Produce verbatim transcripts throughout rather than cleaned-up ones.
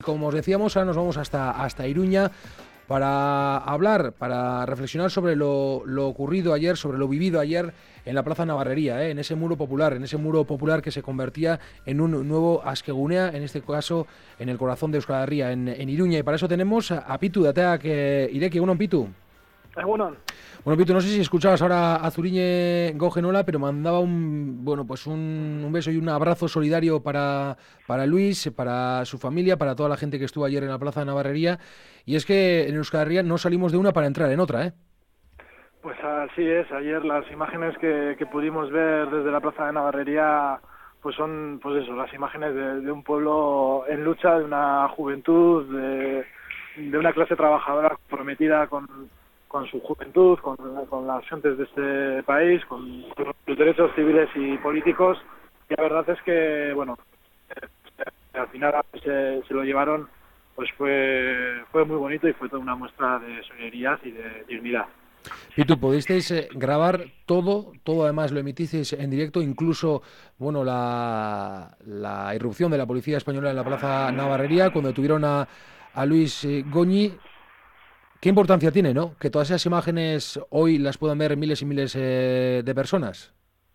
Como os decíamos, ahora nos vamos hasta, hasta Iruña para hablar, para reflexionar sobre lo, lo ocurrido ayer, sobre lo vivido ayer en la Plaza Navarrería, ¿eh? en ese muro popular, en ese muro popular que se convertía en un nuevo Askegunea, en este caso en el corazón de Euskal Herria, en, en Iruña. Y para eso tenemos a, a Pitu, de Ateak Ireki. Bueno, Pitu. Bueno, Bueno, Pitu, no sé si escuchabas ahora a Zuriñe Gogenola, pero mandaba un bueno pues un, un beso y un abrazo solidario para, para Luis, para su familia, para toda la gente que estuvo ayer en la Plaza de Navarrería. Y es que en Euskal Herria no salimos de una para entrar en otra, ¿eh? pues así es. Ayer las imágenes que, que pudimos ver desde la Plaza de Navarrería, pues son, pues eso, las imágenes de, de un pueblo en lucha, de una juventud, de, de una clase trabajadora comprometida con, con su juventud, con, con las gentes de este país, con sus derechos civiles y políticos. Y la verdad es que, bueno, eh, al final se, se lo llevaron, pues fue, fue muy bonito y fue toda una muestra de solidaridad y de dignidad. Pitu, pudisteis eh, grabar todo, todo además lo emitisteis en directo, incluso bueno la, la irrupción de la policía española en la Plaza Navarrería, cuando tuvieron a, a Luis eh, Goñi. ¿Qué importancia tiene, no? Que todas esas imágenes hoy las puedan ver miles y miles eh, de personas.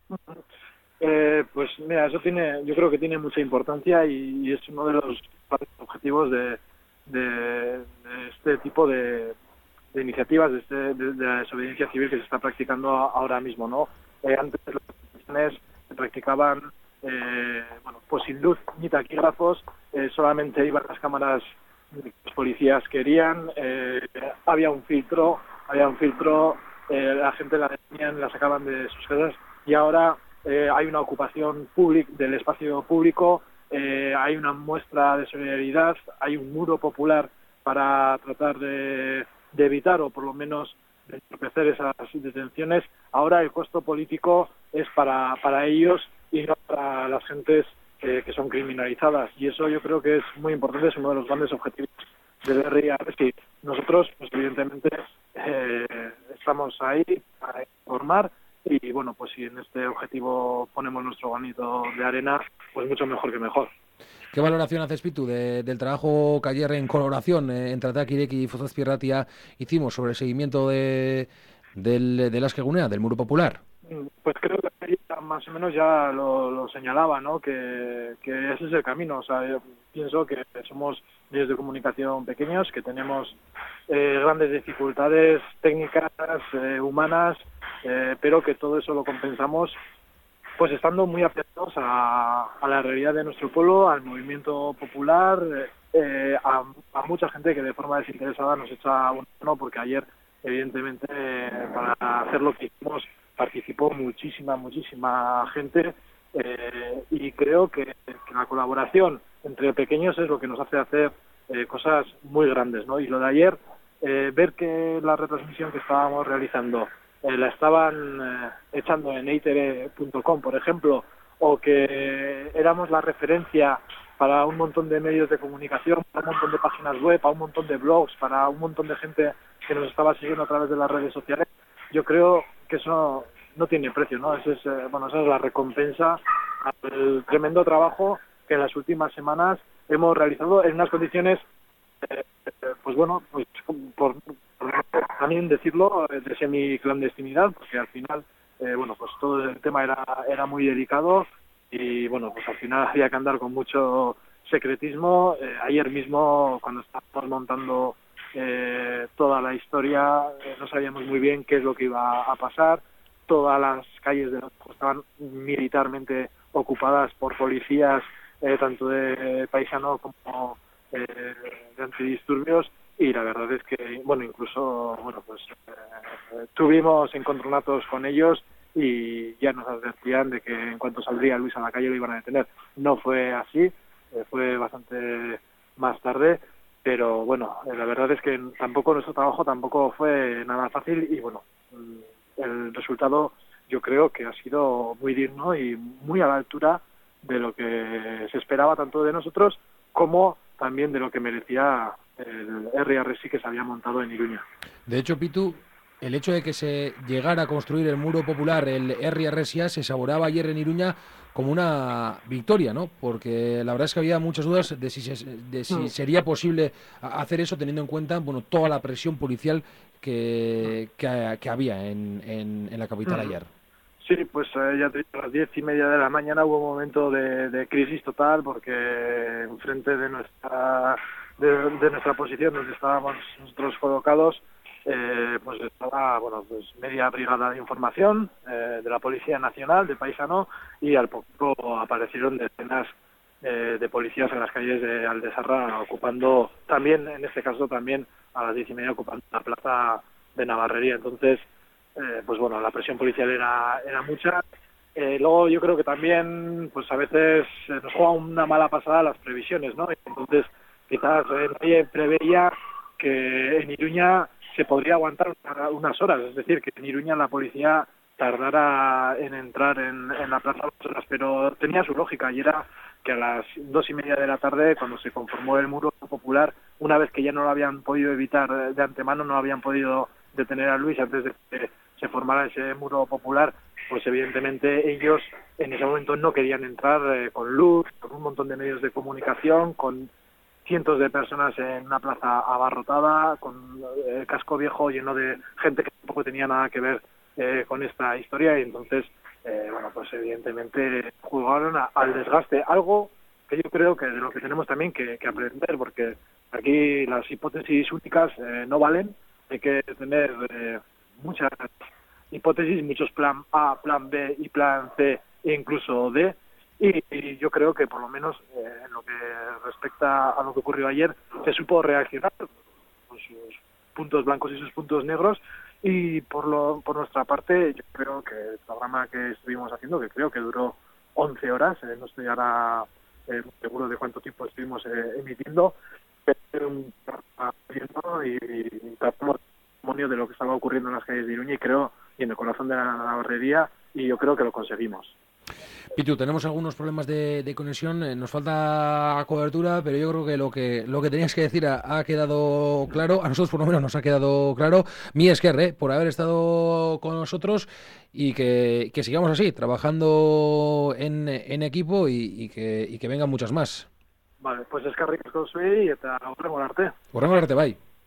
Eh, pues mira, eso tiene, yo creo que tiene mucha importancia y, y es uno de los objetivos de, de, de este tipo de, de iniciativas, de, este, de, de la desobediencia civil que se está practicando ahora mismo, ¿no? Eh, antes las manifestaciones se practicaban, eh, bueno, pues sin luz ni taquígrafos, eh, solamente iban las cámaras que los policías querían, eh, había un filtro, había un filtro, eh, la gente la detenían, la sacaban de sus casas y ahora Eh, hay una ocupación pública del espacio público, eh, hay una muestra de solidaridad, hay un muro popular para tratar de, de evitar o por lo menos de entorpecer esas detenciones. Ahora el costo político es para, para ellos y no para las gentes eh, que son criminalizadas, y eso yo creo que es muy importante, es uno de los grandes objetivos del R I A R C. Nosotros, pues evidentemente, eh, estamos ahí para informar. Y bueno, pues si en este objetivo ponemos nuestro granito de arena, pues mucho mejor que mejor. ¿Qué valoración haces, Pitu, de, del trabajo que ayer en colaboración eh, entre Ateak Ireki y Fozazpi Ratia hicimos sobre el seguimiento de, del, del Askegunea, del Muro Popular? Pues creo que más o menos ya lo, lo señalaba, ¿no? Que, que ese es el camino. O sea, yo pienso que somos medios de comunicación pequeños, que tenemos eh, grandes dificultades técnicas, eh, humanas, eh, pero que todo eso lo compensamos pues estando muy apegados a, a la realidad de nuestro pueblo, al movimiento popular, eh, a, a mucha gente que de forma desinteresada nos echa una mano, porque ayer, evidentemente, eh, para hacer lo que hicimos, participó muchísima, muchísima gente, eh, y creo que, que la colaboración entre pequeños es lo que nos hace hacer eh, cosas muy grandes, ¿no? Y lo de ayer, eh, ver que la retransmisión que estábamos realizando Eh, la estaban eh, echando en e i te be punto com, por ejemplo, o que éramos la referencia para un montón de medios de comunicación, para un montón de páginas web, para un montón de blogs, para un montón de gente que nos estaba siguiendo a través de las redes sociales. Yo creo que eso no tiene precio, ¿no? Ese es, eh, bueno, esa es la recompensa al tremendo trabajo que en las últimas semanas hemos realizado en unas condiciones, eh, pues bueno, pues por, por también decirlo, de semi-clandestinidad, porque al final, eh, bueno, pues todo el tema era, era muy delicado y, bueno, pues al final había que andar con mucho secretismo. Eh, ayer mismo, cuando estábamos montando eh, toda la historia, eh, no sabíamos muy bien qué es lo que iba a pasar. Todas las calles de Noto estaban militarmente ocupadas por policías, eh, tanto de paisano como eh, de antidisturbios. Y la verdad es que, bueno, incluso, bueno, pues eh, tuvimos encontronazos con ellos y ya nos advertían de que en cuanto saldría Luis a la calle lo iban a detener. No fue así, eh, fue bastante más tarde, pero bueno, eh, la verdad es que tampoco nuestro trabajo tampoco fue nada fácil y bueno, el resultado yo creo que ha sido muy digno y muy a la altura de lo que se esperaba tanto de nosotros como también de lo que merecía el R I A R C que se había montado en Iruña. De hecho, Pitu, el hecho de que se llegara a construir el muro popular, el Herri Arresia, se saboreaba ayer en Iruña como una victoria, ¿no? Porque la verdad es que había muchas dudas de si, se, de si sería posible hacer eso teniendo en cuenta, bueno, toda la presión policial que, que, que había en, en, en la capital ayer. Sí, pues eh, ya te digo, a las diez y media de la mañana hubo un momento de, de crisis total porque enfrente de nuestra de, de nuestra posición donde estábamos nosotros colocados, eh, pues estaba bueno pues media brigada de información eh, de la Policía Nacional de Paisano, y al poco aparecieron decenas eh, de policías en las calles de Aldezarra ocupando también, en este caso también a las diez y media ocupando la plaza de Navarrería. Entonces Eh, pues bueno, la presión policial era, era mucha. Eh, luego yo creo que también, pues a veces eh, nos juega una mala pasada las previsiones, ¿no? Entonces, quizás eh, nadie preveía que en Iruña se podría aguantar unas horas, es decir, que en Iruña la policía tardara en entrar en, en la plaza unas horas, pero tenía su lógica, y era que a las dos y media de la tarde, cuando se conformó el muro popular, una vez que ya no lo habían podido evitar de antemano, no habían podido detener a Luis antes de que se formara ese muro popular, pues evidentemente ellos en ese momento no querían entrar eh, con luz, con un montón de medios de comunicación, con cientos de personas en una plaza abarrotada, con el eh, casco viejo lleno de gente que tampoco tenía nada que ver eh, con esta historia, y entonces, eh, bueno, pues evidentemente jugaron a, al desgaste, algo que yo creo que de lo que tenemos también que, que aprender, porque aquí las hipótesis únicas eh, no valen, hay que tener eh, muchas hipótesis, muchos plan A, plan B y plan C e incluso D, y, y yo creo que por lo menos eh, en lo que respecta a lo que ocurrió ayer se supo reaccionar con sus puntos blancos y sus puntos negros, y por lo por nuestra parte yo creo que el programa que estuvimos haciendo, que creo que duró once horas, eh, no estoy ahora eh, muy seguro de cuánto tiempo estuvimos eh, emitiendo, pero un y, y tratamos de lo que estaba ocurriendo en las calles de Iruña, y creo, y en el corazón de la Navarrería, y yo creo que lo conseguimos. Pitu, tenemos algunos problemas de, de conexión, eh, nos falta cobertura, pero yo creo que lo que lo que tenías que decir ha, ha quedado claro, a nosotros por lo menos nos ha quedado claro. Mi esker, eh, por haber estado con nosotros, y que, que sigamos así, trabajando en, en equipo, y, y, que, y que vengan muchas más. Vale, pues eskerrik asko zuei eta horrengo arte. Horrengo arte, bai.